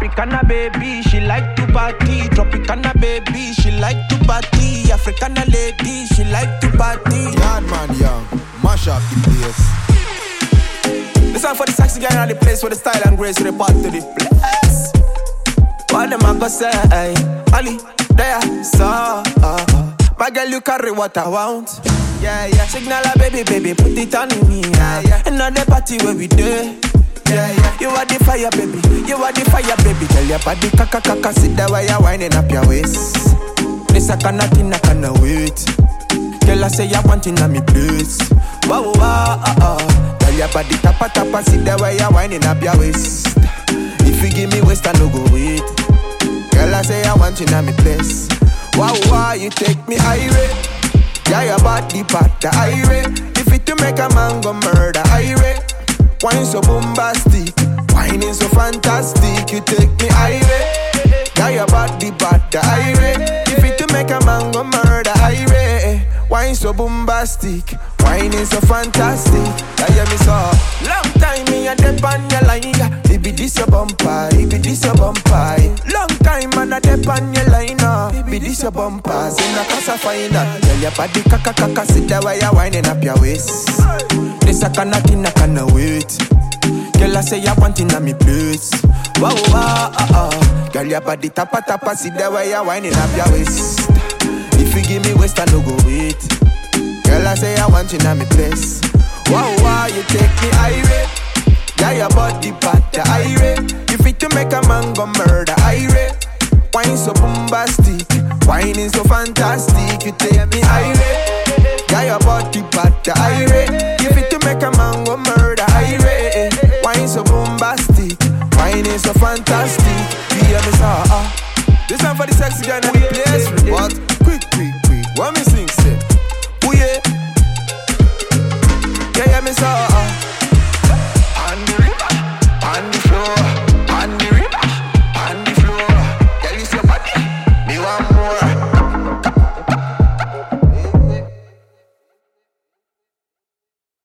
Africana baby, she like to party. Tropicana baby, she like to party. Africana lady, she like to party. Yard man young, mash up the place. This one for the sexy girl in the place where the style and grace report to the place. What them a go say? Ali, there, so my girl, you carry what I want. Yeah, yeah. Signal a baby, baby, put it on me. Yeah, yeah. Another party where we do. Yeah, yeah. You are the fire, baby. You are the fire, baby. Tell your body, kaka, kaka, sit there while you're winding up your waist. This I cannot wait. Girl, I say you're wanting on me place. Wow, wow, Tell your body, tapa, tapa, sit there while you're winding up your waist. If you give me waist, I no go wait. Girl, I say I want you in my place. Wow, wow, you take me irate. Yeah, your body part, the irate. If it to make a man go murder, irate. Wine so bombastic, whining so fantastic. You take me irate. Yeah, your body part, the irate. If it to make a man go murder, irate. Wine so bombastic, whining so fantastic. Yeah, hear me so. Long time me a dep on your line. It be this your bumper, it be this your bumper. Long time man a dep on your line. It be this your bumper, in a casa fine. Tell your body kaka kaka, sit there while you're winding up your waist. This I cannot wait. Girl, I say you wanting on me place. Wow, wow, Girl, your body tapa tapa, sit there while you're winding up your waist. If you give me waist, I no go wait. Girl, I say I want you in my place. Wow, wow, you take me irate. Yeah, your body part, the irate. You fit to make a man go murder, irate. Wine so bombastic, whining so fantastic. You take me irate. Yeah, your body part, the irate. You fit to make a man go murder, irate. Wine so bombastic, whining so fantastic. You hear me, sir? This one for the sexy girl in the place. What? Quick. What me